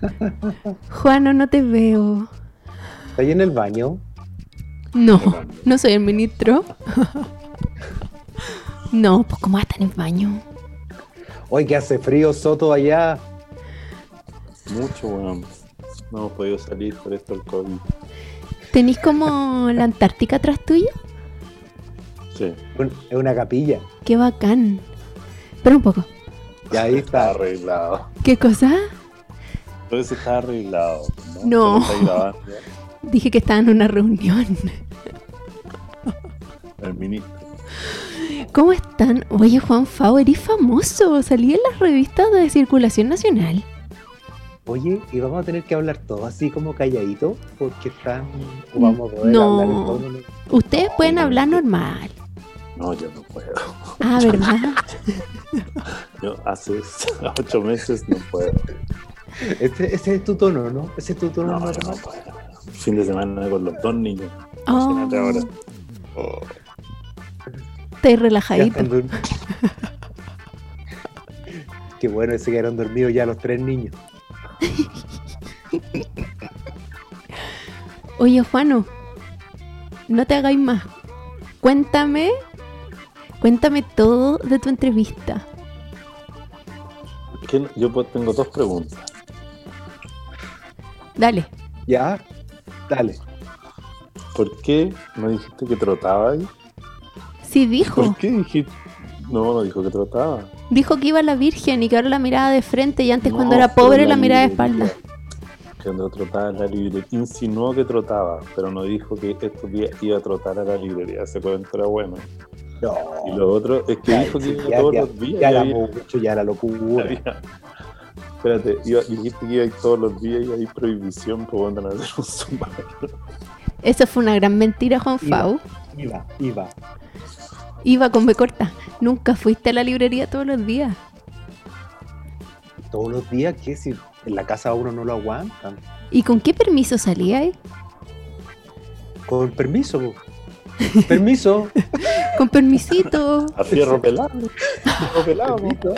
Juano, no te veo. ¿Está ahí en el baño? No, no soy el ministro. No, pues ¿cómo está en el baño? Hoy que hace frío, Soto, allá. Mucho, weón. No hemos podido salir por esto del COVID. ¿Tenís como la Antártica atrás tuyo? Sí. Es una capilla. Qué bacán. Espera un poco. Y ahí Está está. arreglado. ¿Qué cosa? Todo eso está arreglado. No. Pero está grabando. Dije que estaba en una reunión. El ministro. ¿Cómo están? Oye, Juan Fau, eres famoso. Salí en las revistas de circulación nacional. Oye, y vamos a tener que hablar todo así como calladito, porque están. O vamos a poder No. hablar en tono. Ustedes pueden hablar normal. No, yo no puedo. Ah, ¿verdad? Yo hace 8 meses no puedo. Ese es tu tono, ¿no? Ese es tu tono No, yo normal. no puedo. Fin de semana con los 2 niños. Oh, Imagínate ahora. Oh. estoy Ya relajadito. están Qué bueno, se quedaron dormidos ya los 3 niños. Oye, Juano, no te hagáis más. Cuéntame todo de tu entrevista. Yo tengo 2 preguntas. Dale. Ya, dale. ¿Por qué no dijiste que trotaba ahí? Sí, dijo. ¿Por qué dijiste? No dijo que trotaba. Dijo que iba a la Virgen y que ahora la miraba de frente y antes No, cuando era pero pobre en la miraba de librería. espalda. Que cuando trotaba en la librería. Insinuó que trotaba, pero no dijo que estos días iba a trotar a la librería. Ese cuento era bueno. No. Y lo otro es que dijo que iba todos los días. Ya y la había- mucho, ya la locura. Espérate, dijiste que iba a ir todos los días y hay prohibición por andar a hacer un zumba. Eso fue una gran mentira, Juan Fau. Iba. Iba con B corta. Nunca fuiste a la librería todos los días. Todos los días, ¿qué? Si en la casa uno no lo aguantan. ¿Y con qué permiso salías? Con permiso. Po. Permiso. Con permisito. A fierro pelado. Fierro pelado.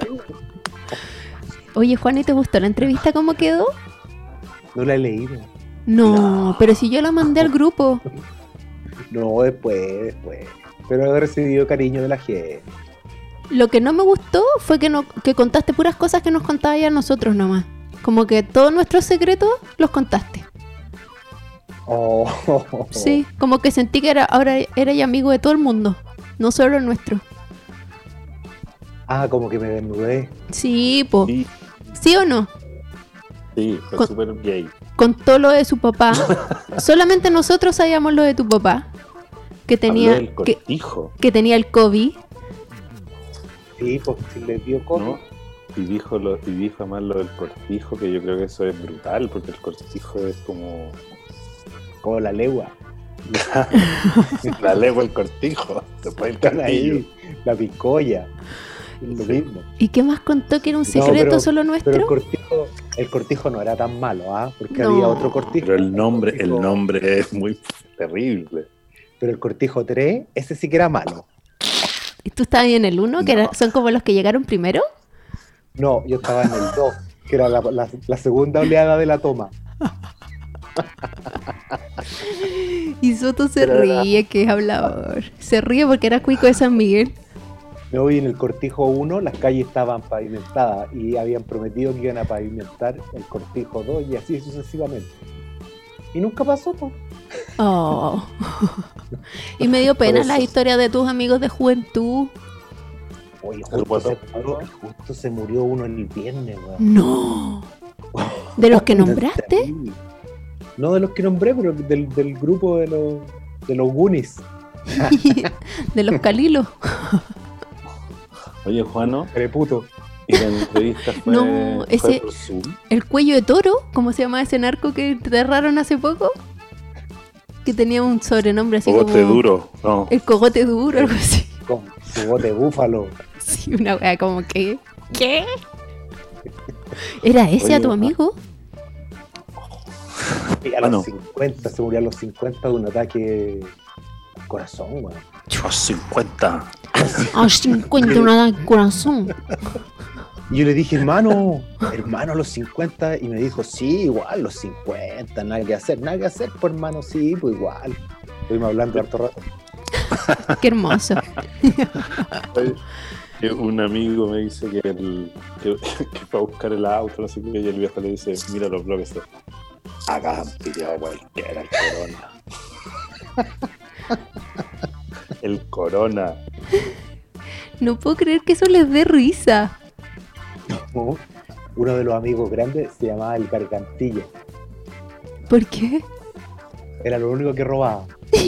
Oye, Juan, ¿y te gustó la entrevista cómo quedó? No la he leído. No, pero si yo la mandé al grupo. No, después. Pero he recibido cariño de la gente. Lo que no me gustó fue que contaste puras cosas que nos contabas ya nosotros nomás. Como que todos nuestros secretos los contaste. Oh. Sí, como que sentí que ahora eras amigo de todo el mundo, no solo el nuestro. Ah, como que me desnudé. Sí, po. Sí, ¿Sí o no? sí, fue Con- súper gay. Contó lo de su papá. Solamente nosotros sabíamos lo de tu papá. Que Habló tenía, del cortijo, que tenía el COVID. Sí, pues si le dio COVID. ¿no? Y dijo además lo del cortijo, que yo creo que eso es brutal, porque el cortijo es como Como la legua. la legua, el cortijo, después el Están castillo. ahí. La picoya. Es lo mismo. ¿Y qué más contó que era un No, secreto solo Pero nuestro? el cortijo no era tan malo, ¿ah? Porque No. había otro cortijo. Pero el nombre cortijo- es muy terrible. Pero el cortijo 3, ese sí que era malo. ¿Y tú estabas ahí en el 1, que son como los que llegaron primero? No, yo estaba en el 2, que era la segunda oleada de la toma. Y Soto se Pero ríe, que es hablador. Se ríe porque era cuico de San Miguel. No, y en el cortijo 1 las calles estaban pavimentadas y habían prometido que iban a pavimentar el cortijo 2 y así sucesivamente. Y nunca pasó, pues. Oh. Y me dio pena Por eso. la historia de tus amigos de juventud. Oye, El guatón. justo se murió uno el viernes, weón. No. ¿De los que nombraste? No de los que nombré, pero del grupo de los Goonies. De los Calilos. Oye, Juano, Preputo. y la entrevista fue, No, fue ese- por Zoom. El cuello de toro, ¿cómo se llama ese narco que enterraron hace poco? Que tenía un sobrenombre así Cogote como... duro, no. El cogote duro, algo así. Con su bote búfalo. Sí, una wea como que... ¿Qué? ¿Era ese Oye, a tu amigo? Y a Ah, no. los 50, se murió a los 50 de un ataque al corazón, weón. A 50. A 50 una da el corazón. Y yo le dije, hermano, a los 50. Y me dijo, sí, igual, los 50, nada que hacer, pues hermano, sí, pues igual. Estuvimos hablando harto rato. Qué hermoso. Un amigo me dice que fue a buscar el auto, no sé qué, y el viejo le dice, mira los bloques. Acá han pillado cualquiera el Corona. El Corona. No puedo creer que eso les dé risa. No, uno de los amigos grandes se llamaba el Gargantilla. ¿Por qué? Era lo único que robaba.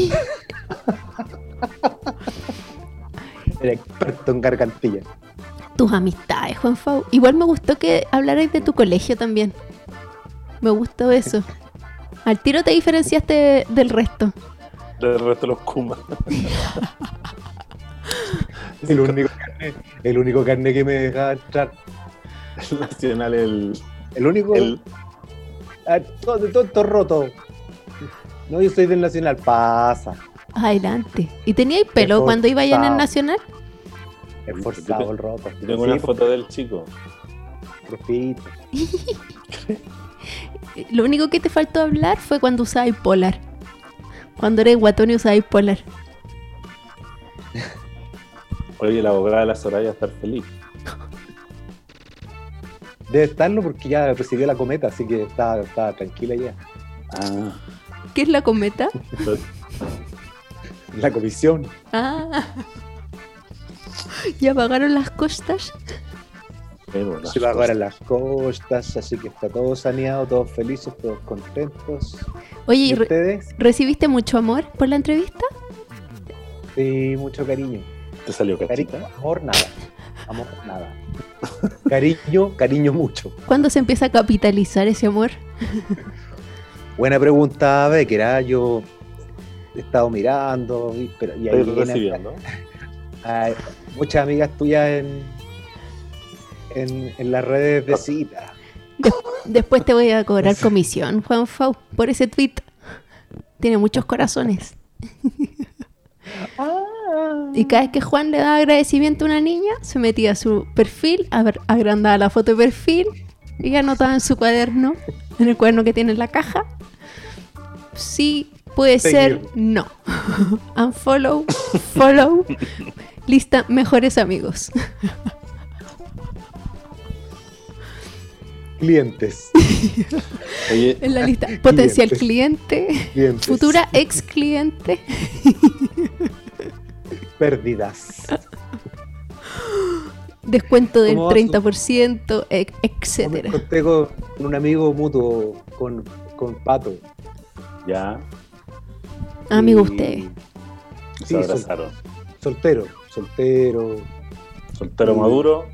Era experto en gargantilla. Tus amistades, Juanfau. Igual me gustó que hablarais de tu colegio también. Me gustó eso. Al tiro te diferenciaste del resto. Del resto de los Kumas. El único carnet que me dejaba entrar. El Nacional, el único. Todo roto. No, yo soy del Nacional. Pasa. Adelante. ¿Y teníais pelo cuando iba allá en el Nacional? Esforzado el roto. Tengo una foto del chico. Repito. Lo único que te faltó hablar fue cuando usabais polar. Cuando eres guatón y usabais polar. Oye, la abogada de la Soraya estar feliz. Debe estarlo porque ya recibió la cometa, así que está tranquila ya. Ah. ¿Qué es la cometa? La comisión. Ah. ¿Ya pagaron las costas? Se pagaron las costas, así que está todo saneado, todos felices, todos contentos. Oye, ¿y ustedes? ¿Recibiste mucho amor por la entrevista? Sí, mucho cariño. ¿Te salió cachita? Cariño, amor nada. Cariño mucho. ¿Cuándo se empieza a capitalizar ese amor? Buena pregunta, Becker. Yo he estado mirando y ahí recibiendo. Hay muchas amigas tuyas en las redes de cita. Después te voy a cobrar comisión, Juanfau, por ese tweet. Tiene muchos corazones. Y cada vez que Juan le daba agradecimiento a una niña, se metía a su perfil, agrandaba la foto de perfil y anotaba en su cuaderno, en el cuaderno que tiene en la caja. Sí, puede ser, no. Unfollow, follow, lista mejores amigos. Clientes. Oye, en la lista potencial cliente, futura ex cliente. Pérdidas. Descuento del 30%, etcétera. Conté con un amigo mutuo, con Pato. Ya. Amigo usted. Sí, se abrazaron. Soltero maduro.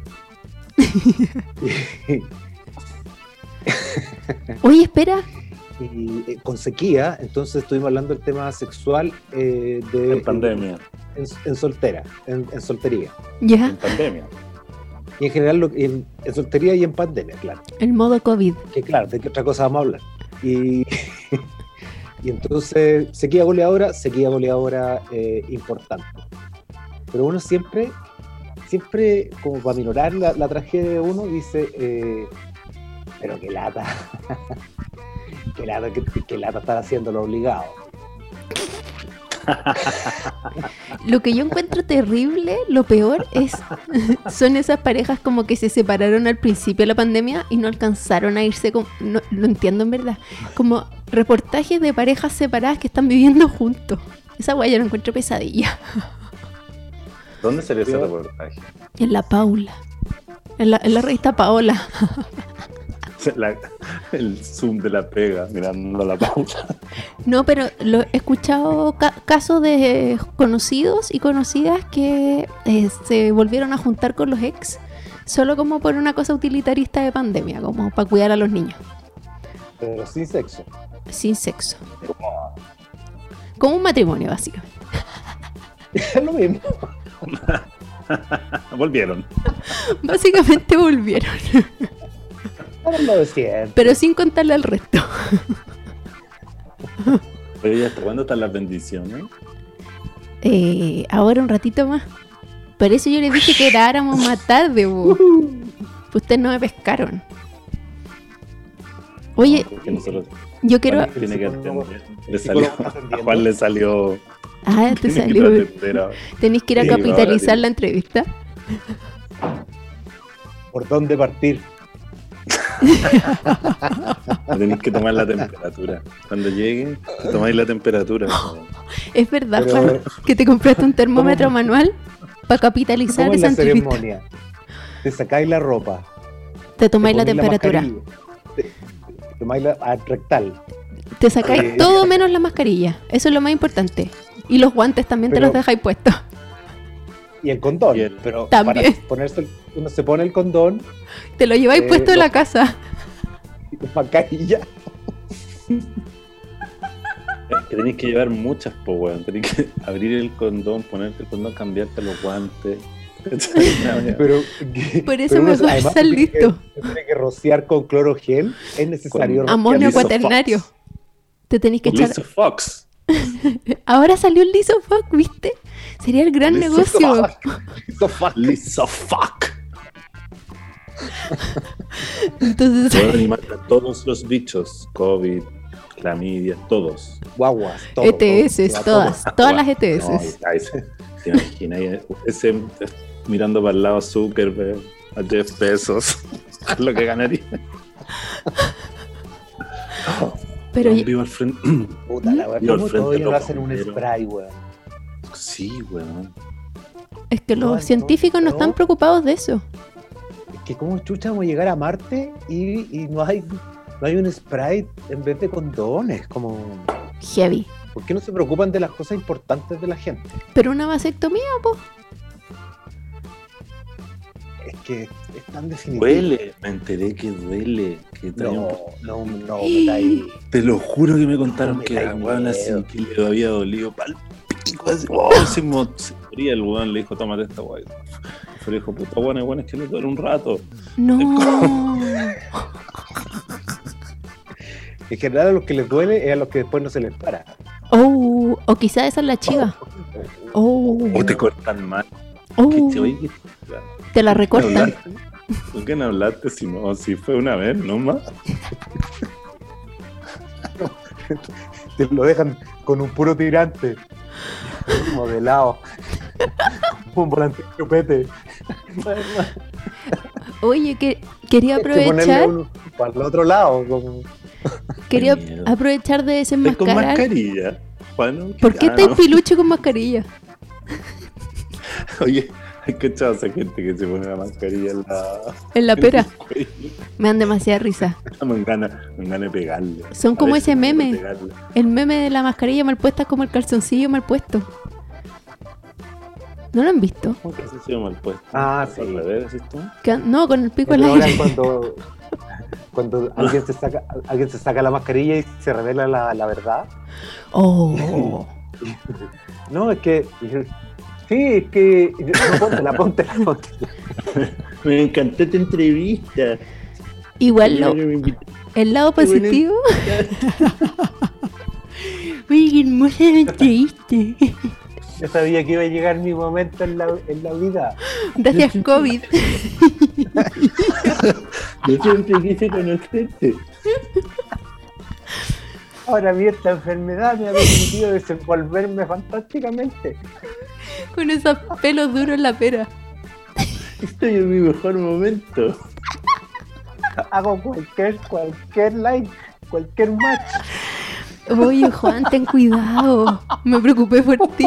Oye, espera. Y con sequía, entonces estuvimos hablando del tema sexual en pandemia. En soltería. Ya. En pandemia. Y en general en soltería y en pandemia, claro. El modo COVID. Que claro, ¿de qué otra cosa vamos a hablar? Y entonces, sequía goleadora importante. Pero uno siempre, como para minorar la tragedia de uno, dice, pero qué lata. qué lata estar haciéndolo obligado. Lo que yo encuentro terrible, lo peor son esas parejas como que se separaron al principio de la pandemia y no alcanzaron a irse no, lo entiendo en verdad, como reportajes de parejas separadas que están viviendo juntos. Esa guay yo la encuentro pesadilla. ¿Dónde salió ese reportaje? En la Paula, en la revista Paola. El Zoom de la pega, mirando la Paula. No, pero he escuchado casos de conocidos y conocidas que se volvieron a juntar con los ex solo como por una cosa utilitarista de pandemia, como para cuidar a los niños. Pero sin sexo. Sin sexo. Como un matrimonio, básicamente. Es lo mismo. Volvieron. Básicamente volvieron. Pero sin contarle al resto. Oye, ¿hasta cuándo están las bendiciones? Ahora un ratito más. Por eso yo les dije que grabáramos más tarde, Pues ustedes no me pescaron. Oye, Porque nosotros yo quiero... tiene que atender. Le psicólogo salió, está a atendiendo. Juan le salió. Ah, te tiene que salió. atender ahora. Tenéis que ir a Sí, capitalizar ahora la entrevista. ¿Por dónde partir? Tenéis que tomar la temperatura. Cuando llegue, tomáis la temperatura. Es verdad, Pero- Juan, que te compraste un termómetro manual para capitalizar ¿Cómo es esa la entrevista. ceremonia? Te sacáis la ropa. Te tomáis te la ponéis temperatura. mascarilla, te tomáis la rectal. Te sacáis todo menos la mascarilla. Eso es lo más importante. Y los guantes también te Pero- los dejáis puestos. Y el condón. Y el- Pero También. para ponerse, uno se pone el condón Te lo lleváis puesto en la casa. y la mascarilla. Que tenéis que llevar muchas, po, weón. Tenéis que abrir el condón, ponerte el condón, cambiarte los guantes. Pero, Por eso pero uno mejor además estar se tiene que- listo. se tiene que rociar con cloro gel. Es necesario. Con Amonio Liso cuaternario. Fox. Te tenéis que echar. Lisa Fox. Ahora salió el Lisofoc, ¿viste? Sería el gran Liso negocio. Liso fuck. Lisa Fuck. Entonces, Pueden matar a todos los bichos. COVID, clamidia, todos. Guaguas. todo, ETS, todo, todas las No, ETS. ya, ¿te imaginas? Ese mirando para el lado Zuckerberg, a Jeff Bezos, a lo que ganaría. Pero Weón, vivo al frente. Puta la weá, Yo al ¿cómo frente todavía no lo hacen un compro. spray, weón? Sí, weón. es que No, los científicos no no. están preocupados de eso. Es que cómo chucha vamos a llegar a Marte y no hay un spray en vez de condones, como... Heavy. ¿Por qué no se preocupan de las cosas importantes de la gente? Pero una vasectomía, po. Es que es tan definitivo. Duele, me enteré que duele. Que traía No, un- me da ahí. Te lo juro que me contaron No me que da la weón así miedo. que le había dolido pal pico. Así, se moría el weón, le dijo, tómate esta weón. Y le dijo, puta weón, es que le duele un rato. No. En general a los que les duele es a los que después no se les para. Oh, o quizá esa es la chiva. Oh, O te cortan mal. oh, ¿Qué, oye, te la ¿qué recortan. hablaste? ¿Por qué no hablaste? Si no, si fue una vez, no más. Te lo dejan con un puro tirante. Modelado. Un volante chupete. Oye, que quería Hay que ponerle aprovechar, uno para el otro lado. Como... quería Qué miedo. aprovechar de ¿Estás con desenmascarar. mascarilla? Juan, ¿Por qué ah, estáis no. pilucho con mascarilla? Oye, hay que echar a esa gente que se pone la mascarilla En la pera. en el cuello. Me dan demasiada risa. Me gana de pegarle. Son A como veces ese me gana meme. de pegarle. El meme de la mascarilla mal puesta es como el calzoncillo mal puesto. ¿No lo han visto? ¿Cómo que se llama mal puesto? Ah, sí. ¿Al revés, decís tú? No, con el pico al Pero ahora aire. cuando alguien se saca la mascarilla y se revela la verdad. Oh. No, es que... Sí, es que... No, póntela. Me encantó tu entrevista. Igual Mira que me invitó. el lado Qué buena positivo. Oye, qué hermosa la entrevista. Yo sabía que iba a llegar mi momento en la vida. Gracias, COVID. Yo siempre quise conocerte. Ahora a mí esta enfermedad me ha permitido desenvolverme fantásticamente. Con esos pelos duros en la pera. Estoy en mi mejor momento. Hago cualquier like, cualquier match. Oye, Juan, ten cuidado. Me preocupé por ti.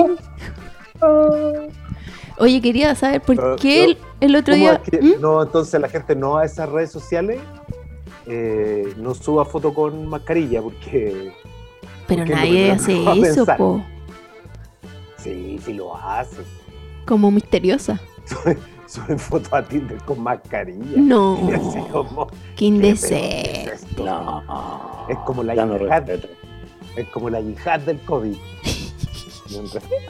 Oye, quería saber por qué el otro ¿Cómo día... es que ¿Mm? no, entonces la gente no a esas redes sociales no suba foto con mascarilla porque Pero porque es lo nadie primero hace que va a eso, pensar. po. sí lo hace. Como misteriosa. Suben fotos a Tinder con mascarilla. No. Y así como, Qué indecente. No. es como la Ya no yihad, respeto. es como la yihad del COVID. No respeto.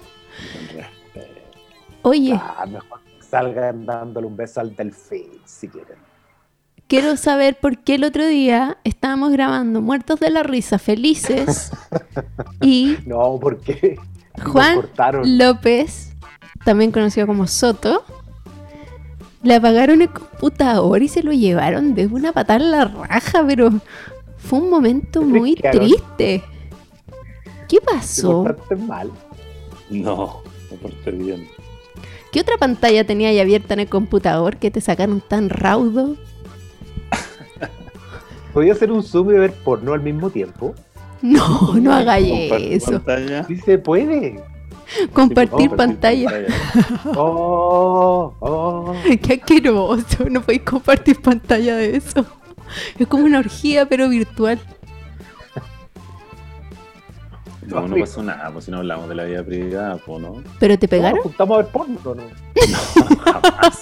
Oye, Mejor salgan dándole un beso al delfín si quieren. quiero saber por qué el otro día estábamos grabando Muertos de la Risa Felices y No, porque Juan nos cortaron. López, también conocido como Soto, Le apagaron el computador y se lo llevaron de una patada en la raja, pero fue un momento muy Trisquearon. triste. ¿Qué Te pasó? portaste mal. No, me porté bien. ¿Qué otra pantalla tenía ahí abierta en el computador que te sacaron tan raudo? ¿Podía hacer un zoom y ver porno al mismo tiempo? No, no hagáis Compartir eso. pantalla. Sí se puede. Compartir Sí, pantalla. Oh. Qué asqueroso. No podéis compartir pantalla de eso. Es como una orgía, pero virtual. No pasó nada, pues si no hablamos de la vida privada, pues no. ¿Pero te ¿Nos pegaron? juntamos a ver porno o no? Jamás.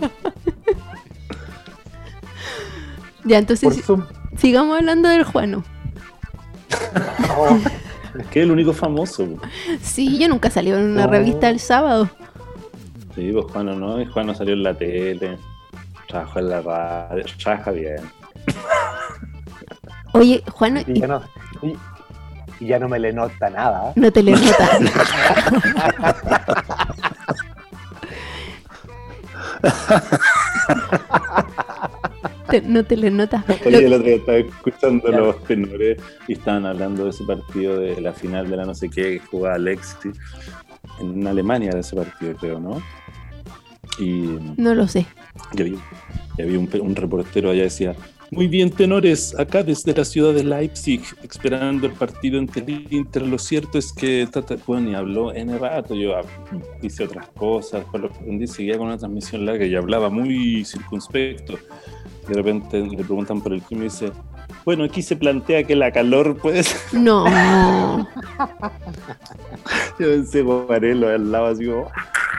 Ya, entonces Por Zoom. sigamos hablando del Juano. Oh. Que es el único famoso. Pues. Sí, yo nunca salí en una No. revista el sábado. Sí, pues Juano no, y Juano salió en la tele, trabajó en la radio, trabaja bien. Oye, Juano, Y ya no me le nota nada. no te le nota. No te le nota. Oye, el otro día estaba escuchando los tenores y estaban hablando de ese partido de la final de la no sé qué que jugaba Alexis en Alemania, de ese partido, creo, ¿no? Y No lo sé. y había un reportero allá decía: muy bien, tenores, acá desde la ciudad de Leipzig, esperando el partido entre el Inter. Lo cierto es que, bueno, y habló en rato, yo hice otras cosas, por lo que aprendí, seguía con una transmisión larga y hablaba muy circunspecto. De repente le preguntan por el clima y dice: bueno, aquí se plantea que la calor puede ser. No. Yo pensé, Guarelo al lado así como,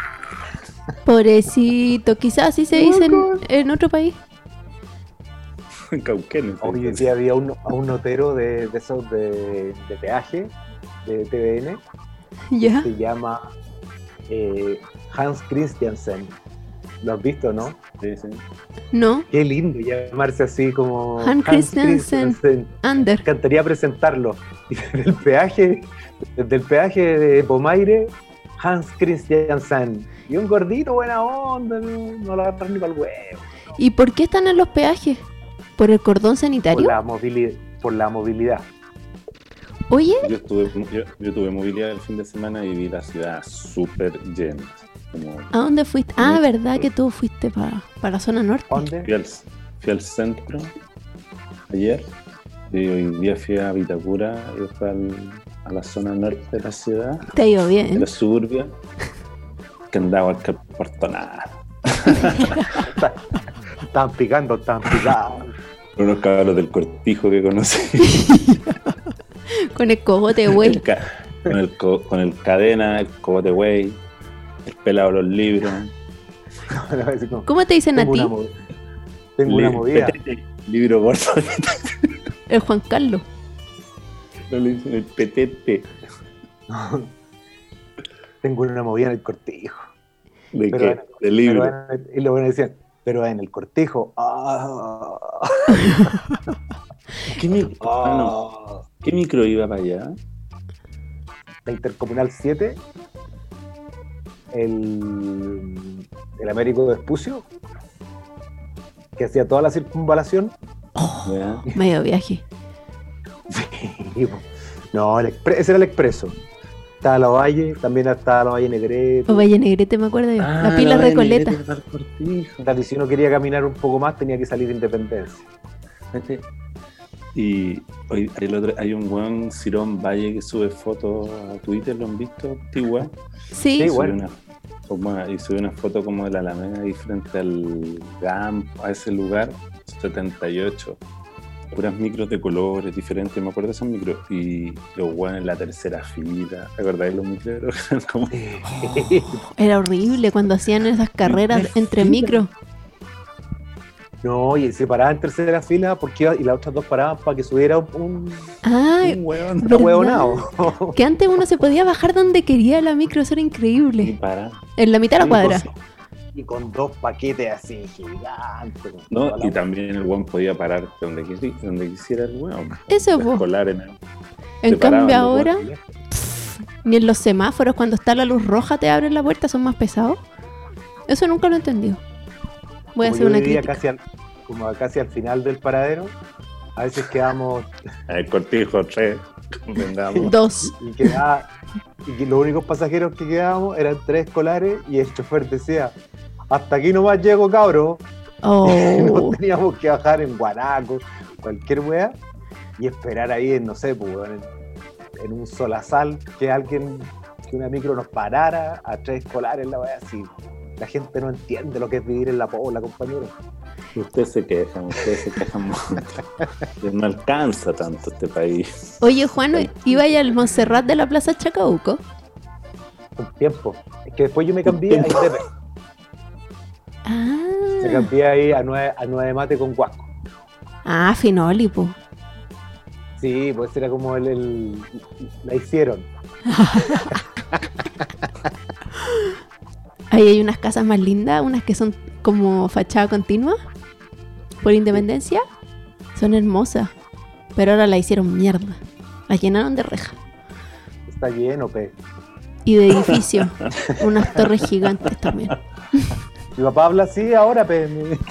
Pobrecito. Quizás así se dice en otro país. en Cauquenes. Hoy día había un notero de esos de peaje, de TVN, ¿Ya? se llama Hans Christiansen. ¿Lo has visto, no? Sí, sí. No. Qué lindo llamarse así como Hans Christiansen. Ander. Encantaría presentarlo. Y desde el peaje de Pomaire, Hans Christiansen. Y un gordito buena onda, no la agarran ni para el huevo. ¿Y por qué están en los peajes? ¿Por el cordón sanitario? Por la movilidad. Oye, Yo tuve movilidad el fin de semana y vi la ciudad súper llena. Como ¿a dónde fuiste? Ah, ¿verdad que tú fuiste para la zona norte? ¿Dónde? fui al centro ayer y hoy día fui a Vitacura y después a la zona norte de la ciudad, Te ha ido de bien. la suburbia, que andaba que por nada. Estaban picando. Unos cabros del Cortijo que conocí. Con el cogote, güey. Con el cadena, el cogote güey, el pelado de los libros. ¿Cómo te dicen a ti? Tengo una movida. Petete, libro gordo. El Juan Carlos. No le dicen el petete. Tengo una movida en el cortijo. ¿De Pero qué? De libro. Y luego decían, pero en el cortijo. ¿Qué micro iba para allá? La Intercomunal 7, el Américo Vespucio, que hacía toda la circunvalación. ¿Ya? Medio viaje. No, ese era el expreso. Estaba la Valle, también estaba la Valle Negrete. O Valle Negrete, me acuerdo yo. La pila Valle Recoleta. Negrete para el Cortijo. Y si uno quería caminar un poco más, tenía que salir de Independencia. Y hoy hay un buen Cirón Valle que sube fotos a Twitter, ¿lo han visto? Antigua. Sí. Sí, bueno. Sube una foto como de la Alameda ahí frente al GAMP, a ese lugar, 78. Puras micros de colores diferentes, me acuerdo de esos micros. Y los guanes en la tercera fila. ¿Te acordás de los micros? Eran como... Era horrible cuando hacían esas carreras entre micros. No, y se paraba en tercera fila y las otras dos paraban para que subiera un Ay, hueón. ¿verdad? hueonado. Que antes uno se podía bajar donde quería la micro, eso era Y increíble. para. En la mitad de la cuadra. Y con dos paquetes así gigantes. ¿No? Y también el hueón podía parar donde quisiera el hueón. Eso, po. Escolar En se paraban cambio los ahora, hueones. ni en los semáforos cuando está la luz roja te abren la puerta, son más pesados. Eso nunca lo he entendido. Voy a como hacer yo una vivía crítica. casi al final del paradero, a veces quedamos El cortijo 3, convengamos. 2. y que los únicos pasajeros que quedábamos eran 3 escolares y el chofer decía, hasta aquí nomás llego, cabro. Nos Oh. teníamos que bajar en Guanaco, cualquier wea, y esperar ahí en, no sé, pues, en un solazal que una micro nos parara a 3 escolares, la wea así. La gente no entiende lo que es vivir en la pobla, compañero. Ustedes se quejan mucho. No alcanza tanto este país. Oye, Juan, ¿iba ahí al Montserrat de la Plaza Chacabuco? Un tiempo. Es que después yo me cambié a Indepe. Me Ah, cambié ahí a 9 mate con Huasco. Finoli, po. Sí, pues era como la hicieron. Ahí hay unas casas más lindas, unas que son como fachada continua, por Independencia. Son hermosas, pero ahora la hicieron mierda. La llenaron de reja Está lleno, pe. y de edificios. Unas torres gigantes también. Mi papá habla así ahora, pe.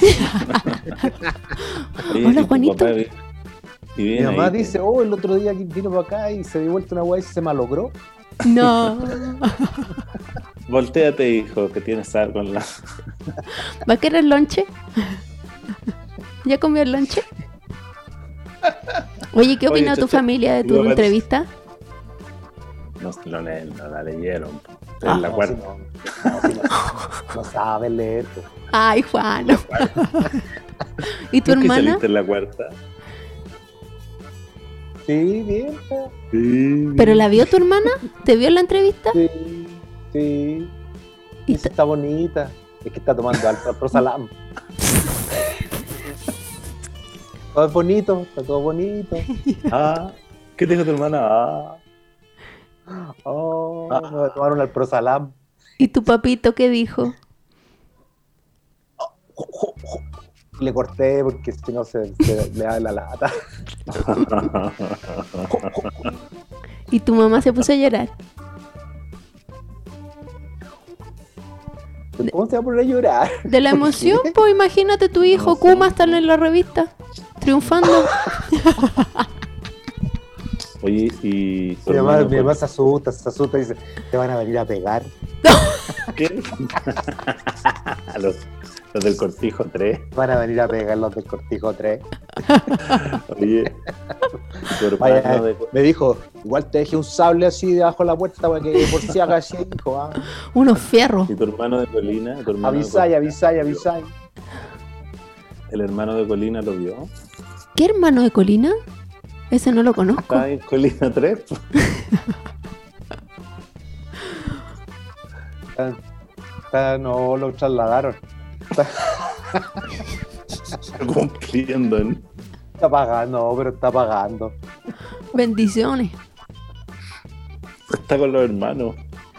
Oye, Hola, ¿y tu Juanito. papá y Mi viene mamá ahí, dice, el otro día que vino para acá y se dio vuelta una weá y se malogró. No. voltéate, hijo, que tienes algo en la... ¿Va a querer lonche? ¿Ya comió el lonche? Oye, ¿qué Oye, opina tu Chacha, familia de tu digo, entrevista? No la leyeron. Ah. En la No, cuarta. si no saben leer, po. Ay, Juan. ¿Y tu ¿Tú que hermana? saliste en la cuarta? Sí, bien, pe. Sí. ¿Pero la vio tu hermana? ¿Te vio en la entrevista? Sí, sí. Y Dice, está bonita. Es que está tomando Prosalam. Todo es bonito, está todo bonito. Ah, ¿qué te dijo tu hermana? Ah. Me voy a tomar un Alprosalam. ¿Y tu papito qué dijo? Le corté porque si no se le da la lata. ¿Y tu mamá se puso a llorar? ¿Cómo se va a poner a llorar? ¿De la emoción? Pues imagínate tu hijo Kuma estar en la revista, triunfando. Oye, y... tu Mi hermano, mamá se asusta y dice, te van a venir a pegar. ¿Qué? los del Cortijo 3. Van a venir a pegar los del Cortijo 3. Oye, tu hermano Vaya, de... me dijo, igual te dejé un sable así debajo de la puerta para que por si haga así, hijo. Ah. Unos fierros. ¿Y tu hermano de Colina? ¿Tu hermano de Avisai, Colina? avisai, avisai. ¿El hermano de Colina lo vio? ¿Qué hermano de Colina? Ese no lo conozco. ¿Está en Colina 3? No lo trasladaron. Está cumpliendo, ¿no? Está pagando, pero está pagando. Bendiciones. Está con los hermanos.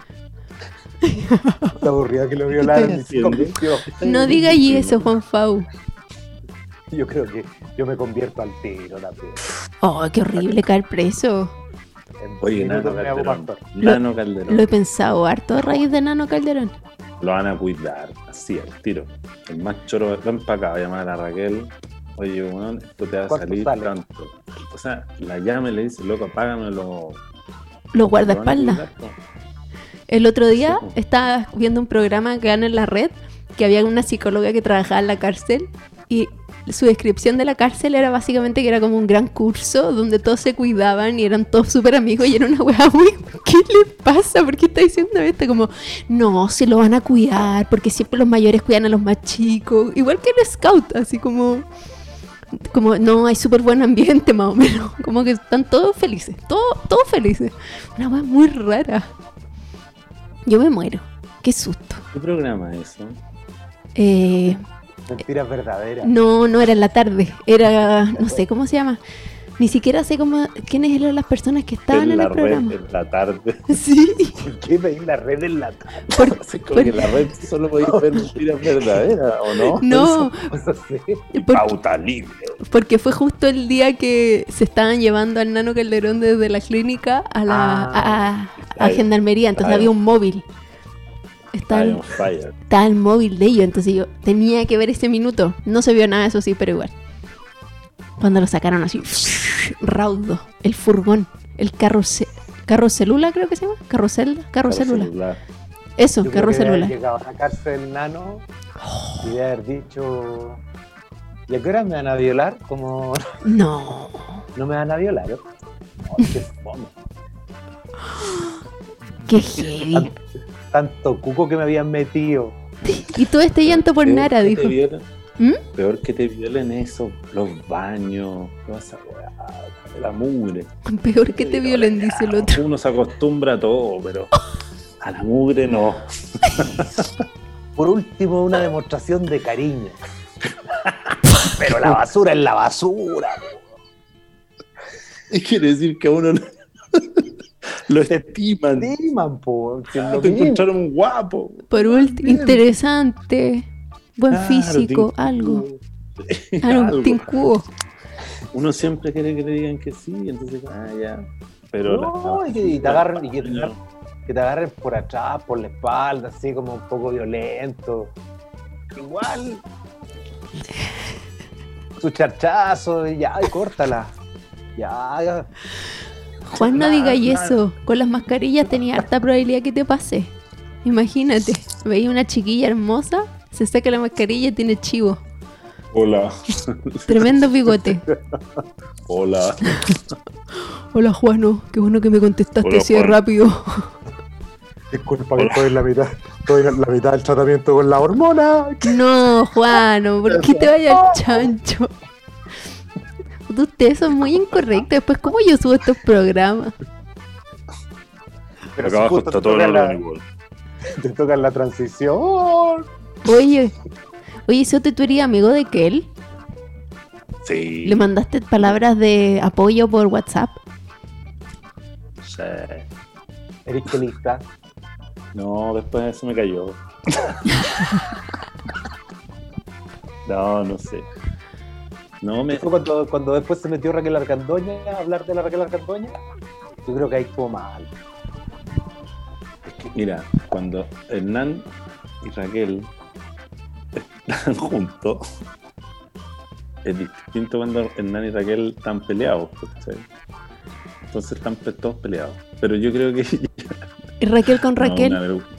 Está aburrido que lo violaron y se ¿Entiendes? convirtió. No diga allí eso, Juan Fau. Yo creo que yo me convierto al tiro también. Oh, qué horrible caer preso. En Oye, minutos Nano me hago Calderón. pastor. Nano Calderón. Lo he pensado harto a raíz de Nano Calderón. Lo van a cuidar, así, al tiro. El más choro, ven para acá, va a llamar a la Raquel. Oye, weón, esto te va a ¿Cuánto salir sale? tanto. O sea, la llama y le dice, loco, págame Los guardaespaldas. El otro día estaba viendo un programa que dan en la red, que había una psicóloga que trabajaba en la cárcel y su descripción de la cárcel era básicamente que era como un gran curso donde todos se cuidaban y eran todos súper amigos y era una weá muy... ¿Qué le pasa? ¿Por qué está diciendo esto? Como, no, se lo van a cuidar porque siempre los mayores cuidan a los más chicos. Igual que el scout, así como no, hay súper buen ambiente más o menos. Como que están todos felices, todos felices. Una weá muy rara. Yo me muero. Qué susto. ¿Qué programa es eso? Mentiras verdaderas. No era en la tarde. Era, no sé cómo se llama. Ni siquiera sé quiénes eran las personas que estaban en la el programa. red en la tarde. Sí. ¿Por qué veis la red en la tarde? Así como que en la red solo podéis ver mentiras verdaderas, ¿o no? No, Eso sí. Pauta libre. porque fue justo el día que se estaban llevando al Nano Calderón desde la clínica a Gendarmería. Entonces Ah, había un móvil. Estaba on fire. el móvil de ellos, entonces yo tenía que ver ese minuto. No se vio nada, eso sí, pero igual. Cuando lo sacaron así, raudo, el furgón, el carrocelula creo que se llama, carrocelula. Celular. Eso, Yo creo que carrocelula. debe haber llegado a la cárcel Nano y de haber dicho, ¿y a qué hora me van a violar? Como, No. no me van a violar. Ay, qué fome. Qué heavy. Tanto cuco que me habían metido. Y todo este llanto por Peor Nara, que dijo. te violen- ¿Mm? Peor que te violen eso, los baños, toda esa weá, la mugre. Peor que te violen, dice el otro. Uno se acostumbra a todo, pero a la mugre no. Por último, una demostración de cariño. Pero la basura es la basura. Y quiere decir que a uno lo estiman. Estiman, po. Que es Ah, lo te mismo. encontraron guapo. Por último, interesante. Buen Claro, físico, te- algo. Algo. Algo, te incubo. Uno siempre quiere que le digan que sí, entonces, ya. Pero No, y que te agarren, que te agarren por atrás, por la espalda, así como un poco violento. Igual. Su charchazo, y ya, y córtala. Ya. Juan, no digáis Claro. eso. Con las mascarillas tenía harta probabilidad que te pase. Imagínate, veía una chiquilla hermosa, se saca la mascarilla y tiene chivo. Hola. Tremendo bigote. Hola. Hola, Juano. Qué bueno que me contestaste Hola, así de Juan. rápido. Disculpa que estoy en la mitad del tratamiento con la hormona. No, Juano, ¿por qué te vayas al chancho? Ustedes son muy incorrectos. Después, ¿cómo yo subo estos programas? Pero Acá si abajo justo está te todo en toca orden igual. te toca la transición. Oye, Sote, ¿tú eres amigo de Kel? Sí. ¿Le mandaste palabras de apoyo por WhatsApp? Sí. Eres que lista. No, después se me cayó. No sé. No me. Fue cuando después se metió Raquel Argandoña a hablar de la Raquel Argandoña. Yo creo que ahí estuvo mal. Mira, cuando Hernán y Raquel están juntos, es distinto cuando Hernán y Raquel están peleados, ¿cachai? Entonces están todos peleados. Pero yo creo que ¿Y Raquel con no, Raquel?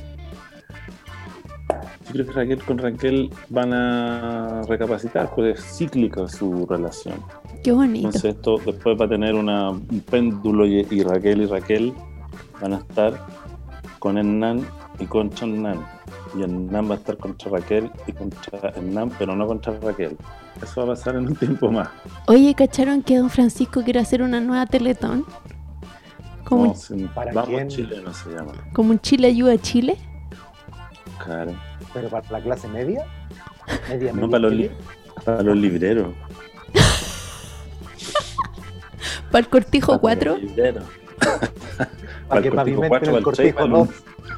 yo creo que Raquel con Raquel van a recapacitar, porque es cíclica su relación. Qué bonito. Entonces esto después va a tener un péndulo y Raquel van a estar con Hernán y contra Hernán. Y Hernán va a estar contra Raquel y contra Hernán, pero no contra Raquel. Eso va a pasar en un tiempo más. Oye, ¿cacharon que don Francisco quiere hacer una nueva Teletón? Como, No, un, sin- ¿Para Vamos quién? Chileno se llama. como un Chile ayuda a Chile. Claro. Pero para la clase media. Media, No, media. para los libreros. Para el Cortijo 4. Para los libreros. Para que el Cortijo pavimenten 4, el para el 6, cortijo 2.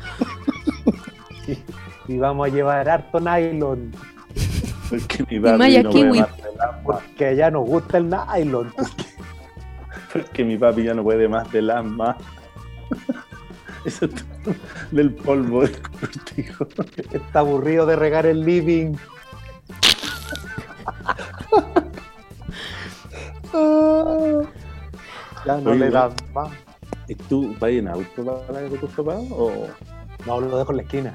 Y vamos a llevar harto nylon. Porque mi Maya papi no kiwi. puede más del asma. Porque allá nos gusta el nylon. Porque mi papi ya no puede más del asma. Eso es del polvo del cortijo. Está aburrido de regar el living. Ya no Oye, le da más. ¿Y tú vas en auto para la de tus papás? ¿O No, lo dejo en la esquina.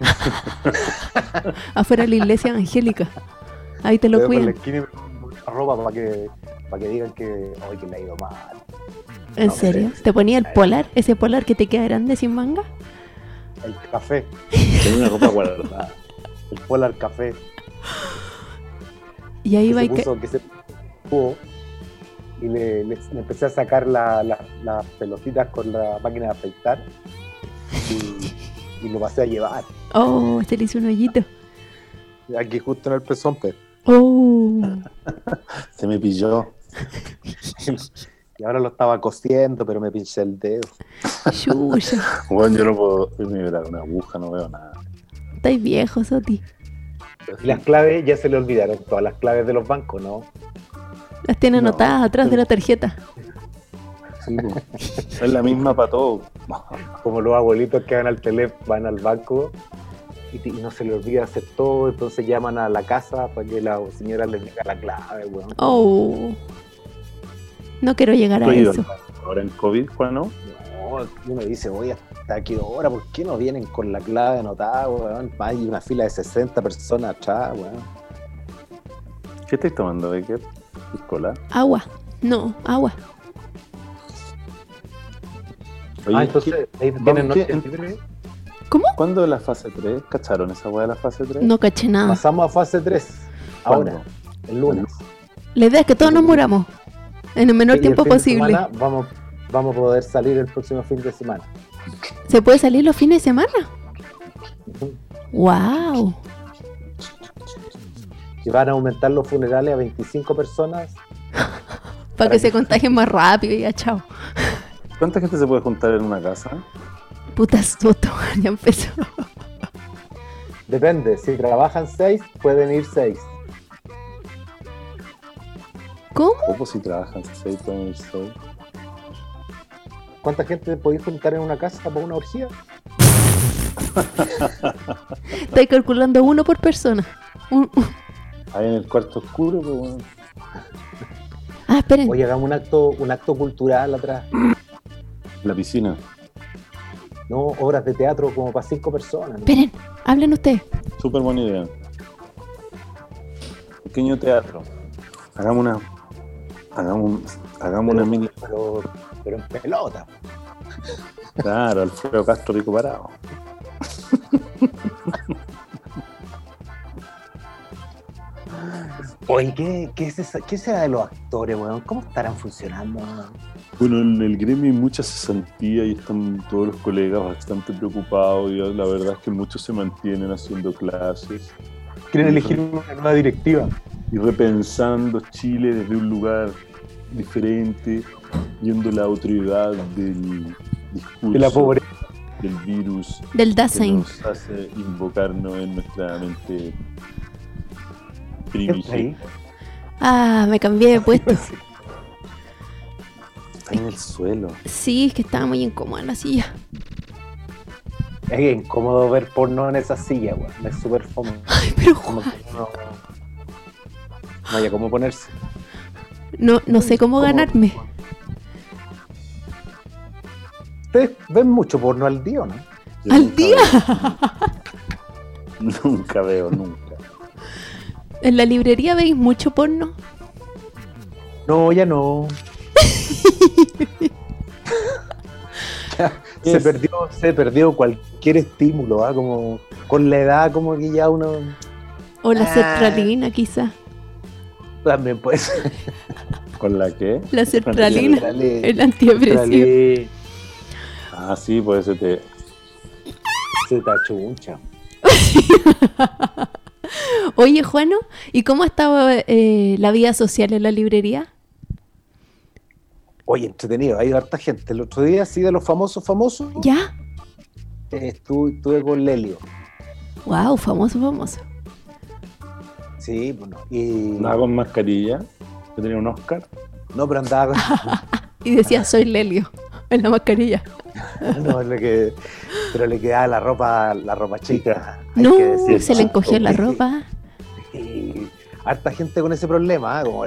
Afuera de la iglesia evangélica. Ahí te Lo lo dejo en la cuidan. esquina y me pongo la ropa para que digan que hoy que le ha ido mal. ¿En No, serio? sí. ¿Te ponía el polar? ¿Ese polar que te queda grande sin manga? El café, tenés una ropa guardada? el polar café. Y ahí va y Que se puso y le empecé a sacar las pelotitas con la máquina de afeitar y lo pasé a llevar. Oh, se le hizo un hoyito. Aquí justo en el pezón, pues. Oh. Se me pilló. Y ahora lo estaba cosiendo, pero me pinché el dedo. Chuya. Bueno, yo no puedo mirar una aguja, no veo nada. Estáis viejo, Soti. Y las claves ya se le olvidaron, todas las claves de los bancos, ¿no? Las tiene No. anotadas atrás de la tarjeta. Sí, po. Es la misma para todos. Como los abuelitos que van al teléfono, van al banco y no se le olvida hacer todo, entonces llaman a la casa para que la señora les diga la clave, weón. Oh. No quiero llegar a ¿Tú has ido eso. al banco ahora en COVID, Juan, no? No, uno dice, oye, ¿hasta qué hora? ¿Por qué no vienen con la clave anotada, weón? Hay una fila de 60 personas atrás, weón. ¿Qué estáis tomando, Becker? ¿Piscola? Agua. No, agua. Oye, Entonces, ahí vamos, tienen noche ¿qué? libre. ¿Cómo? ¿Cuándo es la fase 3? ¿Cacharon esa weá de la fase 3? No caché nada. Pasamos a fase 3. ¿Cuándo? Ahora, el lunes. La idea es que todos nos muramos en el menor Y el tiempo fin de posible. semana vamos a poder salir el próximo fin de semana. ¿Se puede salir los fines de semana? ¡Wow! Y van a aumentar los funerales a 25 personas. Para que se contagien más rápido y ya, chao. ¿Cuánta gente se puede juntar en una casa? Puta soto, ya empezó. Depende, si trabajan 6, pueden ir 6. ¿Cómo? ¿Cómo si trabajan 6 pueden ir 6? ¿Cuánta gente podéis juntar en una casa para una orgía? Estoy calculando uno por persona. Ahí en el cuarto oscuro, pues bueno. Ah, esperen. Oye, hagamos un acto cultural atrás. La piscina. No, obras de teatro como para 5 personas. ¿no? Esperen, hablen ustedes. Súper buena idea. Pequeño teatro. Hagamos una mini. Pero en pelota. Claro, Alfredo Castro Rico Parado. Oye, ¿qué será de los actores, weón? ¿Cómo estarán funcionando? Bueno, en el gremio hay mucha cesantía y están todos los colegas bastante preocupados y la verdad es que muchos se mantienen haciendo clases Quieren elegir una nueva directiva. y repensando Chile desde un lugar diferente, viendo la autoridad del discurso, De la pobreza. del virus Del que Dasein. nos hace invocarnos en nuestra mente Ahí. privilegiada. Ah, me cambié de puesto. Está en el suelo. Sí, es que estaba muy incómoda en la silla. Es incómodo ver porno en esa silla, weón. Es súper fome. Ay, pero Como que no haya cómo ponerse. no sé cómo ganarme. Ustedes ven mucho porno al día, ¿o no? Yo ¿Al nunca día? veo. Nunca veo, nunca. ¿En la librería veis mucho porno? No, ya no. Ya, se perdió cualquier estímulo, ¿ah? Como con la edad, como que ya uno O la sertralina, quizá. también puede ser. ¿Con la qué? La sertralina, Sertralina. el antidepresivo. Ah, sí, pues ese te... Se está chuncha. Oye, Juano, ¿y cómo estaba la vida social en la librería? Oye, entretenido, hay harta gente. El otro día, sí, de los famosos, ¿Ya? estuve con Lelio. Wow, famoso. Sí, bueno. Y Andaba con mascarilla, que tenía un Oscar. no, pero andaba con... Y decía, soy Lelio, en la mascarilla. No, pero le quedaba la ropa chica. hay No, que decirlo. se le encogió la ropa. Y harta gente con ese problema, como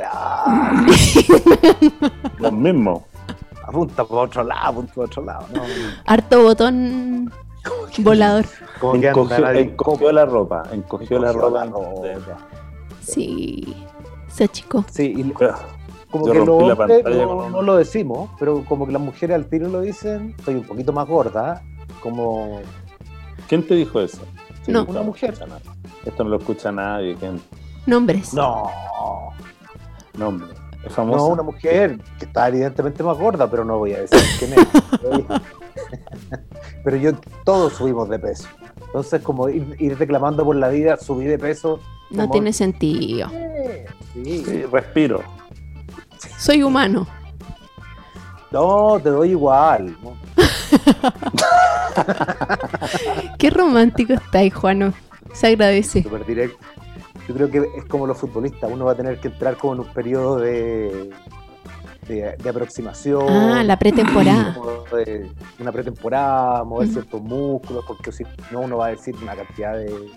Los mismos. apunta por otro lado, No, Harto botón volador. como que anda Encogió la ropa. Encogió la ropa. Sí, se achicó. Sí, y como Yo que los rompí la hombres pantalla no, con no lo decimos, pero como que las mujeres al tiro lo dicen, estoy un poquito más gorda, como ¿Quién te dijo eso? No. una mujer. Esto no lo escucha nadie. ¿Quién? Nombres. No, No, hombre. Es no, famoso. una mujer que está evidentemente más gorda, pero no voy a decir quién es. Pero todos subimos de peso. Entonces, como ir reclamando por la vida, subí de peso. No como- tiene sentido. Sí. Sí, respiro. Soy humano. No, te doy igual. ¿no? Qué romántico estáis, Juano. Se agradece. Súper directo. Yo creo que es como los futbolistas, uno va a tener que entrar como en un periodo de de aproximación. Ah, la pretemporada. como de una pretemporada, mover ciertos músculos, porque si no uno va a decir una cantidad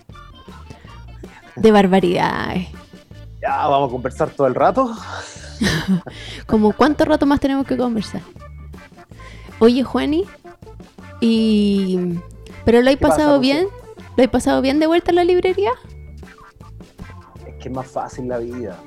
De barbaridades. Ya, vamos a conversar todo el rato. Como cuánto rato más tenemos que conversar. Oye, Juani, ¿pero lo he ¿Qué pasa, pasado Lucio? bien? ¿Lo he pasado bien de vuelta a la librería? Es que es más fácil la vida.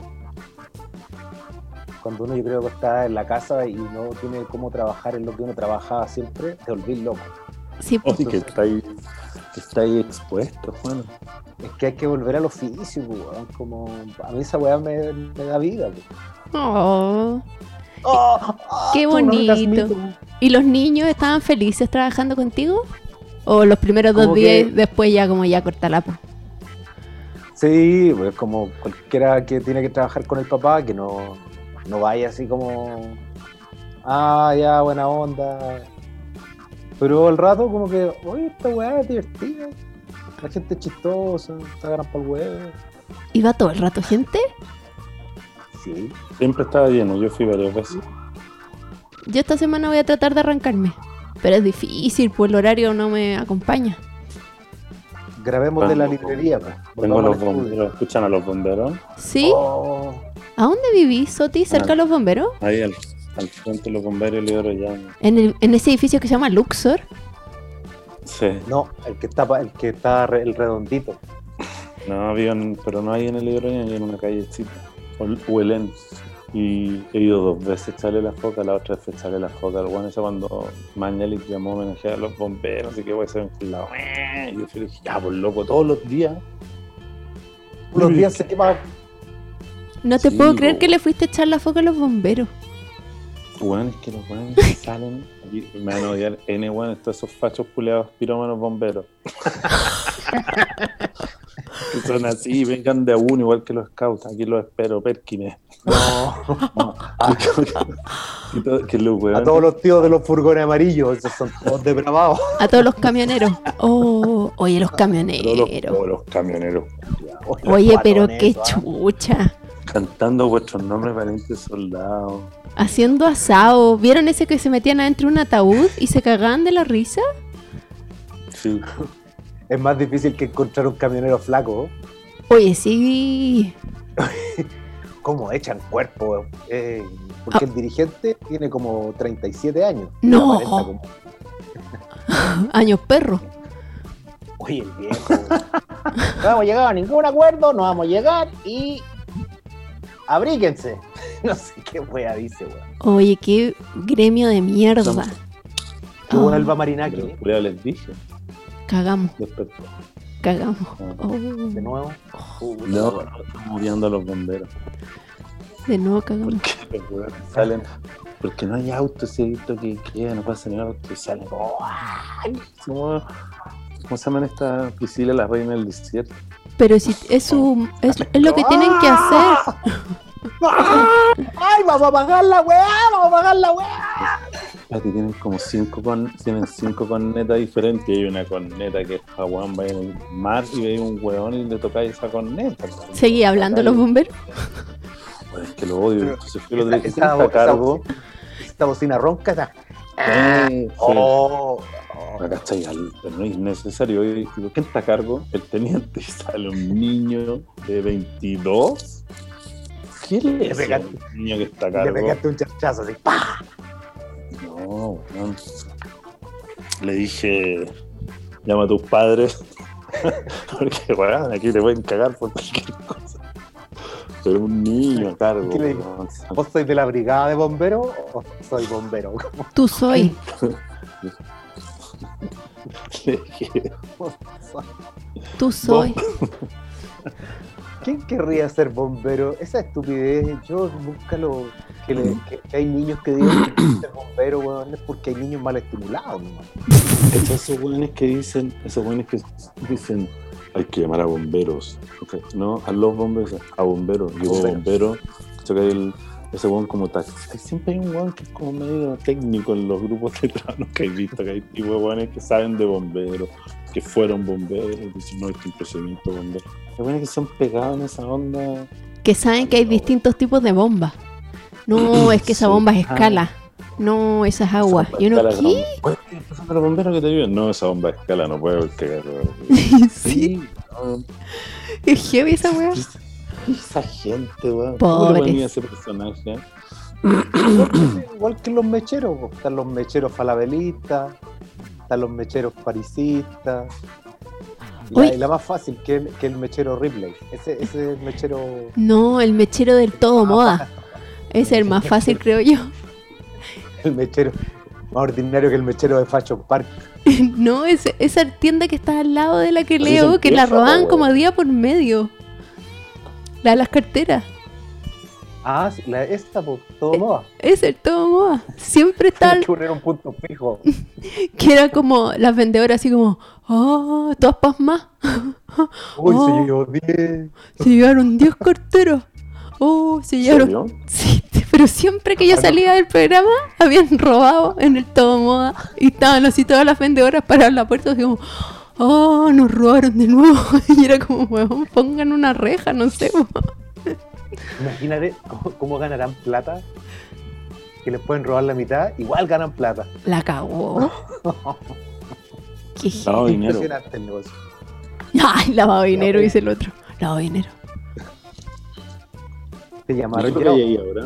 Cuando uno, yo creo que está en la casa y no tiene cómo trabajar en lo que uno trabajaba siempre, te volvís loco. Sí, Oye, que está ahí expuesto, Juan. Es que hay que volver al oficio, pues, weón. Como a mí esa weá me da vida, pues. oh, ¡Oh! qué ¡Oh! Un bonito. orgasmito. ¿Y los niños estaban felices trabajando contigo? ¿O los primeros 2 Como días y que- después ya como ya corta la po? Sí, pues como cualquiera que tiene que trabajar con el papá, que no vaya así como, ya, buena onda. Pero al rato como que, oye, esta weá es divertida, la gente es chistosa, se agarran para el huevo. ¿Iba todo el rato gente? Sí, Siempre estaba lleno, yo fui varias veces. Yo esta semana voy a tratar de arrancarme. Pero es difícil, pues el horario no me acompaña. grabemos de la librería, pues. Tengo Volvamos los al estudio. bomberos, ¿escuchan a los bomberos? ¿Sí? Oh, ¿A dónde vivís, Soti? ¿Cerca de los bomberos? Ahí al frente de los bomberos y libro ya. En ese edificio que se llama Luxor. Sí, no, el que está el redondito. no habían, pero no hay en el libro ya, hay en una callecita. Huelen. Y he ido 2 veces a echarle la foca, la otra vez fue echarle la foca. Bueno, eso cuando Mañalich llamó a homenajear a los bomberos, así que voy a hacer un lado. Y yo dije, ya, por loco, todos los días. Los días se quema. No te Sí, puedo creer po. que le fuiste a echar la foca a los bomberos. Bueno, es que los buenos salen. Aquí me van a odiar N, bueno, todos esos fachos culeados pirómanos bomberos. Que son así, vengan de a uno, igual que los scouts. Aquí los espero, Perkines. No. Que los A weones- todos los tíos de los furgones amarillos, esos son todos depravados. A todos los camioneros. Oh, oye, los camioneros. todos los camioneros Oye, pero qué Guatones, chucha. cantando vuestros nombres, valientes soldados. Haciendo asado. ¿Vieron ese que se metían adentro de un ataúd y se cagaban de la risa? Sí, Es más difícil que encontrar un camionero flaco. Oye, sí. ¿Cómo echan cuerpo? Porque el dirigente tiene como 37 años. No. Aparenta como- Años perro. Oye, el viejo. No hemos llegado a ningún acuerdo, no vamos a llegar y abríquense. No sé qué wea dice, weón. Oye, qué gremio de mierda. Que Oh, vuelva Marinaki pero culeado les dije. cagamos, Después, cagamos. Oh, de nuevo. no, estamos odiando a los bomberos. de nuevo cagamos. Los weones salen. Porque no hay autos, he visto que ya no pasa ni auto y salen. ¿Cómo se llaman esta Priscila, la reina del desierto? Pero si es lo que tienen que hacer. ¡Ay, vamos a pagar la weá! ¡Vamos a pagar la weá! Espérate, tienen como 5 cornetas diferentes. Y hay una corneta que es pa' weón, va en el mar y ve un weón y le tocáis esa corneta. Seguí hablando los bomberos. Pues es que lo odio. Pero Entonces fui lo esa- que esa- está a cargo. Esta bocina ronca está. Sí. Oh, Acá está igual, pero no es necesario. Y digo, ¿quién está a cargo? El teniente, y sale un niño de 22. ¿Qué le Le hace a pegaste- un niño que está a le cargo? pegaste un charchazo así. ¡Pah! No, weón. Le dije, llama a tus padres. Porque, weón, aquí te pueden cagar por cualquier cosa. Pero un niño a cargo. ¿Qué le dijo? weón. ¿Vos sois de la brigada de bomberos o soy bombero? Tú soy. Le dije, Tú soy. ¿Quién querría ser bombero? Esa estupidez, yo nunca lo... Que hay niños que digan que quieren ser bombero, weón, es porque hay niños mal estimulados, nomás. esos weones que dicen, hay que llamar a bomberos. Okay, no, a los bomberos, a bomberos. Yo Bomberos. bombero, ese weón como taxi. Siempre hay un weón que es como medio técnico en los grupos de trabajo que hay visto, que hay tipo de weones que saben de bomberos, que fueron bomberos, dicen, no, este es un procedimiento bombero. Hay weones que se han pegado en esa onda. Que saben que hay distintos tipos de bombas. No, es que esa bomba es escala. No, esa es agua. Yo no, ¿qué? ¿Pasando los bomberos que te viven? No, esa bomba de escala no puedo cagarlo. Sí, No. es heavy esa weá. Esa gente, weón. Pobres. ¿Cómo le ponía ese personaje? Igual que los mecheros, po. Están los mecheros falabelistas, están los mecheros parisistas. Uy. Y la más fácil que el mechero Ripley. Ese es el mechero. No, el mechero del todo moda. Es el más fácil, creo yo. El mechero más ordinario que el mechero de Fashion Park. No, esa tienda que está al lado de la que Así leo, se que la empieza, roban po, como día por medio. La de las carteras. Ah, sí, esta, pues, todo moda. Es el todo moda. Siempre está Hay que poner un punto fijo. que era como las vendedoras así como, oh, todas pasmas. Uy, Oh. se llevó 10. Se llevaron 10 carteras. Oh, se llevaron. ¿Serio? Sí, pero siempre que yo salía del programa, habían robado en el todo moda. Y estaban así todas las vendedoras paradas en la puerta, así como, oh, nos robaron de nuevo. Y era como, weón, pongan una reja, no sé. Weón. Imagínate cómo ganarán plata. Que les pueden robar la mitad, igual ganan plata. La cagó. Qué Lavado de dinero. Impresionante el negocio. Ay, lavado de dinero, dice el otro. Lavado de dinero. Te ¿Y llamaron qué ya. hay ahí ahora?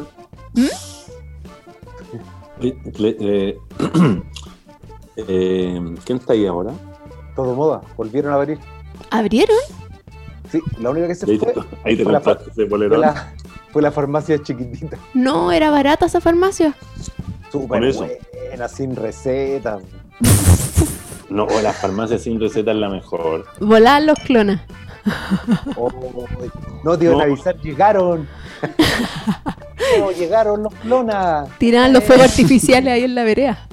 ¿Quién está ahí ahora? Todo moda. Volvieron a abrir. ¿Abrieron? Sí, la única que se Ahí fue ahí te fue la compraste ese fue polerón. fue la farmacia chiquitita. No, era barata esa farmacia. Súper Por eso. buena, sin receta. No, la farmacia sin receta es la mejor. Volaban los clonas. Oh, no te iban a No. avisar, llegaron. No, llegaron los clonas. Tiraban los fuegos artificiales ahí en la vereda.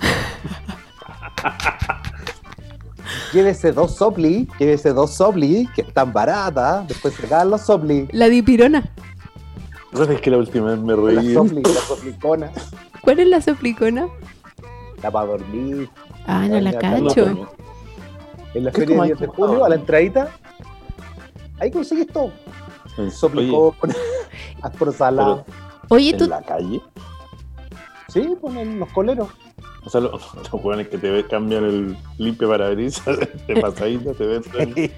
Llévese dos sopli, que están baratas. Después se dan los sopli. La dipirona. ¿Sabes que la última vez me La reí? soplicona. ¿Cuál es la soplicona? La para dormir. Ah, no la No, cacho. En la ¿Qué feria como de hay 10 de comprado? julio, a la entradita, ahí conseguís todo. Oye, Soplicón, asprosalado. Oye, tú, ¿en la calle? Sí, ponen los coleros. O sea, los jóvenes que te ves cambian el limpio parabrisas de pasadita, te ven.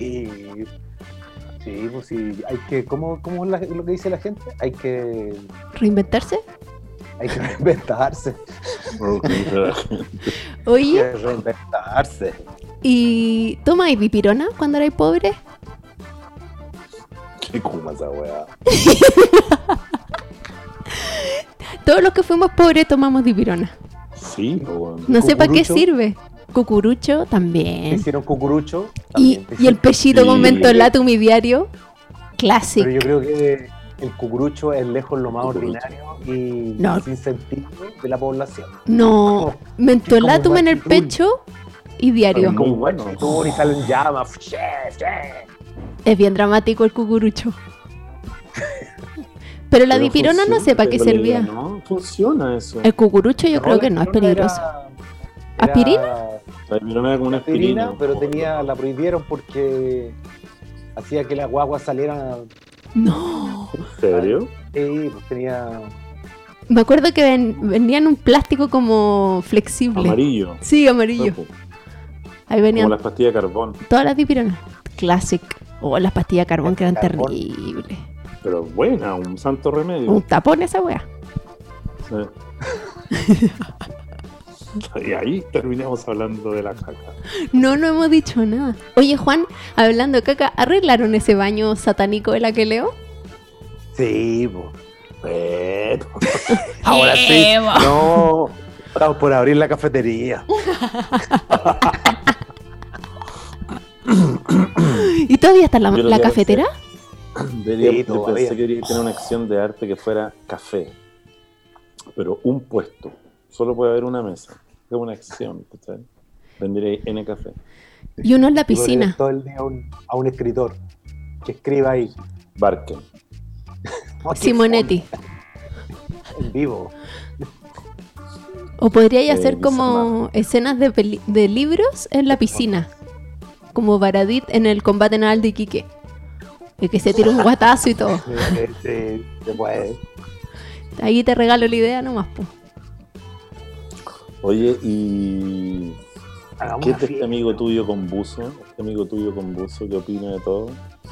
Sí, pues sí, hay que, ¿cómo es lo que dice la gente? Hay que ¿reinventarse? reinventarse. Hay Oye, que reinventarse. ¿y tomáis dipirona cuando erais pobre? ¿Qué kuma esa weá? Todos los que fuimos pobres tomamos dipirona. Sí, po, weón. No sé para qué Cucurucho. sirve. Cucurucho Me también. hicieron cucurucho. Y, también. y el pechito Sí. con mentolato, mi diario. Pero Clásico. yo creo que el cucurucho es lejos lo más Cucurucho. ordinario y No. sin sentido de la población. No, mentolato como en el guachitún. pecho y diario. Muy bueno. Tú, y salen llamas. Es bien dramático el cucurucho. Pero la Pero dipirona no funciona, sé para qué tengo la idea, servía. No, funciona eso. El cucurucho yo creo la que no es aspirina peligroso. era- ¿Aspirina? La dipirona era como una aspirina, aspirina. pero la prohibieron porque hacía que las guaguas salieran. No. ¿En serio? Pues tenía. Me acuerdo que vendían un plástico como flexible. Amarillo. Sí, amarillo. Como Ahí venían las pastillas de carbón. todas las dipironas. Classic. O las pastillas de carbón que eran Carbón. terribles. Pero buena, un santo remedio. Un tapón esa wea. Sí. Y ahí terminamos hablando de la caca. No hemos dicho nada. Oye, Juan, hablando de caca, ¿arreglaron ese baño satánico de la que leo? Sí, pues. Pero... Ahora sí. No. Estamos por abrir la cafetería. ¿Y todavía está la, Yo lo la que cafetera? Yo todavía. pensé que quería tener una acción de arte que fuera café. Pero un puesto. Solo puede haber una mesa. Es una acción, ¿cachai? Venderé N café. Y uno en la Y ponerle piscina. todo el día a un escritor que escriba ahí. Barken. Oh, qué Simonetti. fome, en vivo. O podría hacer Guisama. como escenas de libros en la piscina. Como Baradit en el combate naval de Iquique. Y que se tira un guatazo y todo. Se puede. Ahí te regalo la idea nomás, po. Oye, ¿y Hagamos qué una es de este fiesta. amigo tuyo con buzo? Este amigo tuyo con buzo, ¿qué opina de todo?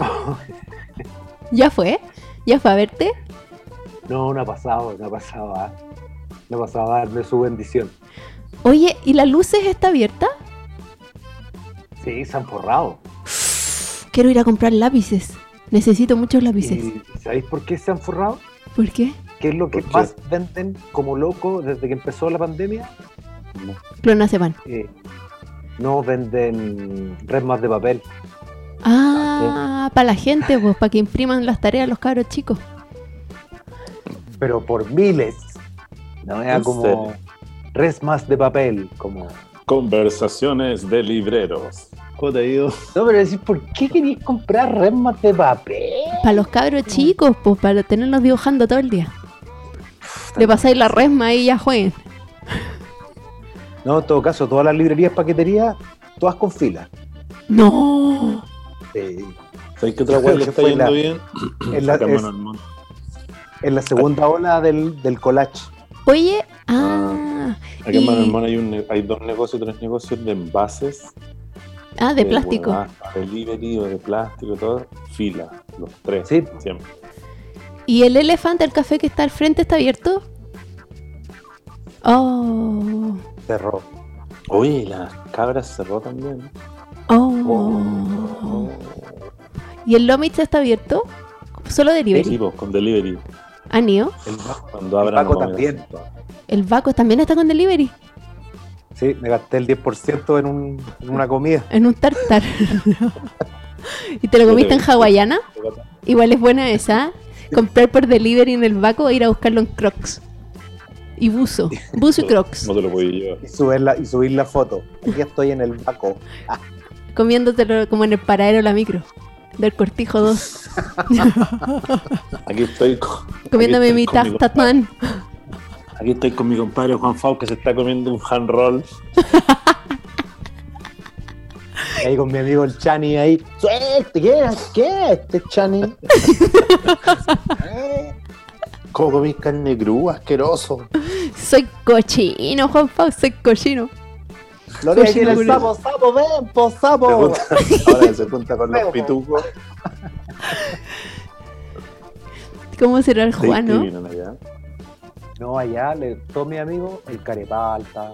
¿Ya fue? ¿Ya fue a verte? No ha pasado, no ha pasado a darme su bendición. Oye, ¿y la luces está abierta? Sí, se han forrado. Quiero ir a comprar lápices. Necesito muchos lápices. ¿Y sabéis por qué se han forrado? ¿Por qué? ¿Qué es lo que ¿Por qué? más venden como loco desde que empezó la pandemia? No. Clonazepam. No venden resmas de papel. Ah, para la gente, pues, para que impriman las tareas los cabros chicos. Pero por miles. No era ¿En como serio? resmas de papel, como... Conversaciones de libreros. ¿Cómo te ha ido? No, pero decir, ¿por qué queréis comprar resmas de papel? Para los cabros chicos, pues, para tenerlos dibujando todo el día. Le pasáis la resma y ya jueguen. No, en todo caso, todas las librerías paqueterías, todas con fila. No. ¿Sabes qué otra weá le está Fue yendo la- bien? en la- Saca es- mano al monte. En la segunda ola del collage. Oye, Aquí en y- Manuel Montt hay 2 negocios, 3 negocios de envases. de plástico. huevadas, delivery o de plástico, todo. Fila, los 3. Sí. Siempre. ¿Y el elefante, el café que está al frente, está abierto? Oh. Cerró. Oye, las cabras cerró también. Oh. ¿Y el Lomitz está abierto? ¿Solo delivery? Sí, pues, con delivery. ¿Anio? El Baco, Cuando abran Baco no vamos a también. hacer todo. ¿El Baco también está con delivery? Sí, me gasté el 10% en una comida. En un tartar. ¿Y te lo comiste en hawaiana? Igual es buena esa. Comprar por delivery en el Baco e ir a buscarlo en Crocs. Y buzo. Buzo y Crocs. No te lo podía llevar. Y subir la foto. Aquí estoy en el Baco. Comiéndotelo como en el paradero de la micro. Del Cortijo 2. Aquí estoy con, Comiéndome aquí mi estoy con Tatman. Aquí estoy con mi compadre Juan Fau que se está comiendo un hand roll. Ahí con mi amigo el Chani ahí. ¡Suerte! ¿Qué es este Chani? ¿Cómo comís carne crua? Asqueroso. Soy cochino, Juan Pau, soy cochino. Lo que quiere el sapo, ven, po, sapo. Ahora se junta con los Feo, po. pitucos. ¿Cómo será el ¿Te Juan, no? discriminan allá? No, allá, todos mis amigos, el carepalta.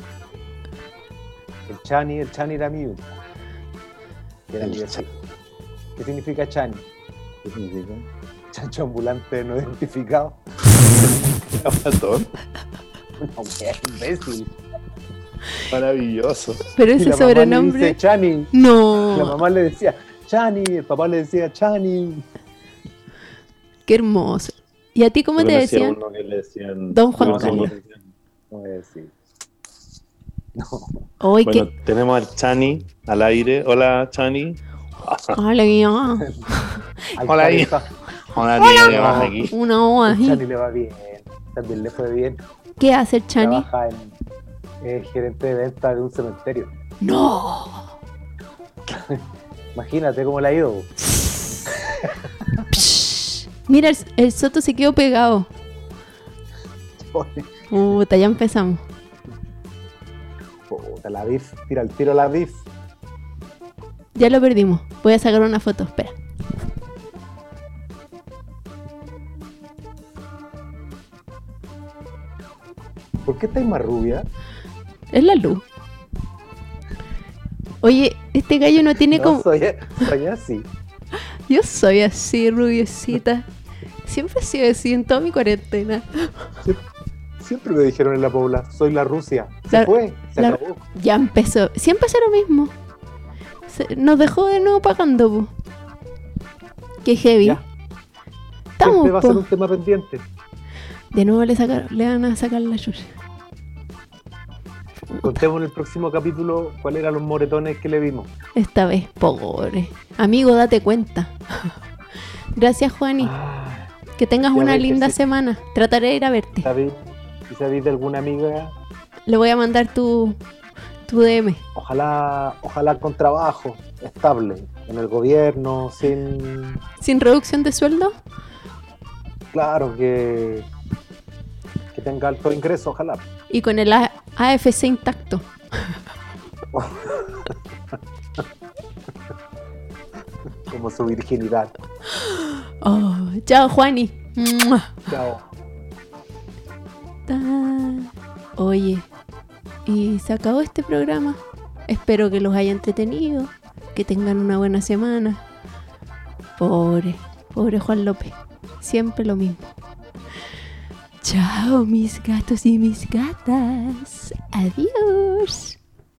El Chani era amigo. Era El amigo. Chani. ¿Qué significa Chani? ¿Qué significa? Chancho ambulante no identificado. Ratón. Una wea imbécil. Maravilloso. Pero Y ese la mamá le sobrenombre. dice Chani. La No. mamá le decía Chani, el papá le decía Chani. Qué hermoso. ¿Y a ti cómo Yo te conocí a decían? uno que le decían... Don Juan yo conocí a uno Carlos. que le decían- No voy a decir. No. Hoy Bueno, que. tenemos al Chani al aire. Hola, Chani. Hola, guía. Al Hola, Chani ahí. está- Hola, tío, ¿qué vas aquí? Una O al así. Chani le va bien. También le fue bien. ¿Qué hace el Chani? Trabaja en gerente de venta de un cementerio. No. Imagínate cómo le ha ido. Psh. Mira, el Soto se quedó pegado. Puta, ya empezamos. Puta, la BIF, tira el tiro a la BIF. Ya lo perdimos. Voy a sacar una foto. Espera. ¿Por qué estáis más rubia? Es la luz. Oye, este gallo no tiene No, como. soy así. Yo soy así, rubiecita. Siempre he sido así en toda mi cuarentena. Siempre me dijeron en la Pobla, soy la Rusia. Se La- fue, se la- acabó. Ya empezó. Siempre hace lo mismo. Nos dejó de nuevo pagando, po. Qué heavy. Ya. Estamos, Siempre va a ser po. un tema pendiente. De nuevo le van a sacar la chucha. Contemos en el próximo capítulo cuáles eran los moretones que le vimos. Esta vez, pobre. Amigo, date cuenta. Gracias, Juani. Ah, Que tengas ya una ves que linda sí. semana. Trataré de ir a verte. si sabéis de alguna amiga, Le voy a mandar tu DM. ojalá con trabajo estable, en el gobierno, sin... ¿Sin reducción de sueldo? Claro, que tenga alto ingreso, ojalá. Y con el AFC intacto. Como su virginidad. Oh, chao, Juani. Chao. Oye, y se acabó este programa. Espero que los haya entretenido, que tengan una buena semana. Pobre Juan López, siempre lo mismo. Chao, mis gatos y mis gatas. Adiós.